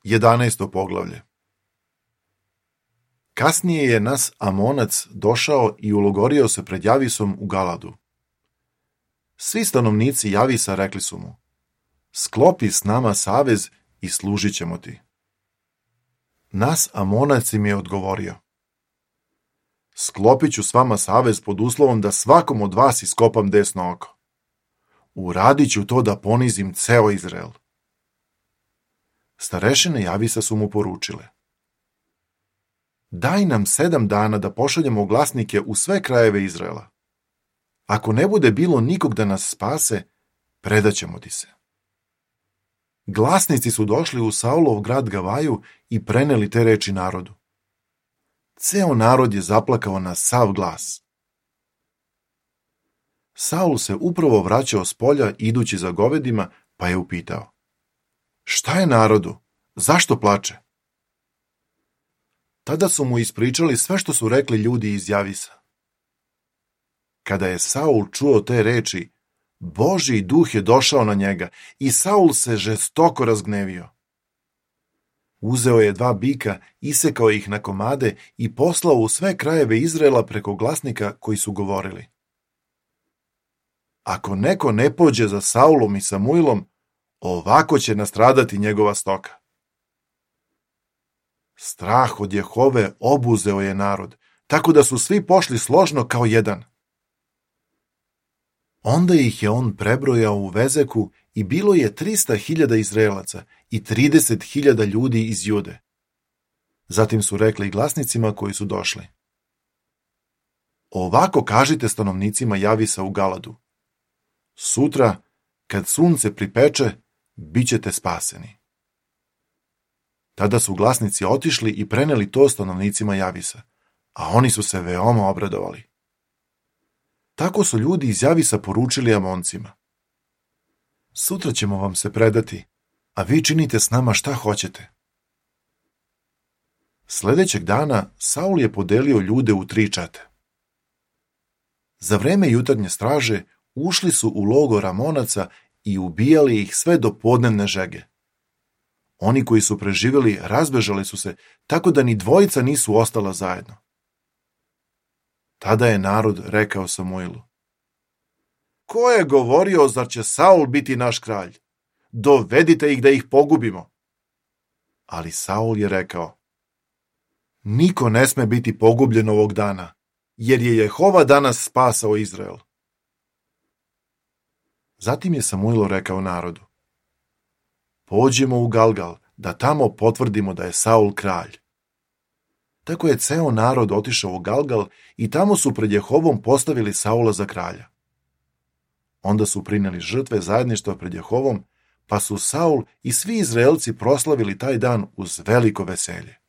11. poglavlje. Kasnije je Nas Amonac došao i ulogorio se pred Javisom u Galadu. Svi stanovnici Javisa rekli su mu: sklopi s nama savez i služit ćemo ti. Nas Amonac im je odgovorio: sklopit ću s vama savez pod uslovom da svakom od vas iskopam desno oko. Uradit ću to da ponizim ceo Izrael. Starešine Javisa su mu poručile: daj nam 7 dana da pošaljemo glasnike u sve krajeve Izraela. Ako ne bude bilo nikog da nas spase, predaćemo ti se. Glasnici su došli u Saulov grad Gavaju i preneli te reči narodu. Ceo narod je zaplakao na sav glas. Saul se upravo vraćao s polja idući za govedima, pa je upitao: šta je narodu? Zašto plače? Tada su mu ispričali sve što su rekli ljudi iz Javisa. Kada je Saul čuo te reči, Božji duh je došao na njega i Saul se žestoko razgnevio. Uzeo je 2 bika, isekao ih na komade i poslao u sve krajeve Izraela preko glasnika koji su govorili: ako neko ne pođe za Saulom i Samuilom, ovako će nastradati njegova stoka. Strah od Jehove obuzeo je narod, tako da su svi pošli složno kao jedan. Onda ih je on prebrojao u Vezeku i bilo je 300.000 Izraelaca i 30.000 ljudi iz Jude. Zatim su rekli glasnicima koji su došli: ovako kažite stanovnicima Javisa u Galadu: sutra, kad sunce pripeče, bit ćete spaseni. Tada su glasnici otišli i preneli to stanovnicima Javisa, a oni su se veoma obradovali. Tako su ljudi iz Javisa poručili Amoncima: sutra ćemo vam se predati, a vi činite s nama šta hoćete. Sledećeg dana Saul je podelio ljude u 3 čete. Za vreme jutarnje straže ušli su u logor Amonaca i ubijali ih sve do podnevne žege. Oni koji su preživjeli razbežali su se, tako da ni dvojica nisu ostala zajedno. Tada je narod rekao Samuilu: ko je govorio, zar će Saul biti naš kralj? Dovedite ih da ih pogubimo. Ali Saul je rekao: niko ne sme biti pogubljen ovog dana, jer je Jehova danas spasao Izrael. Zatim je Samuilo rekao narodu: pođimo u Galgal, da tamo potvrdimo da je Saul kralj. Tako je ceo narod otišao u Galgal i tamo su pred Jehovom postavili Saula za kralja. Onda su prineli žrtve zajedništva pred Jehovom, pa su Saul i svi Izraelci proslavili taj dan uz veliko veselje.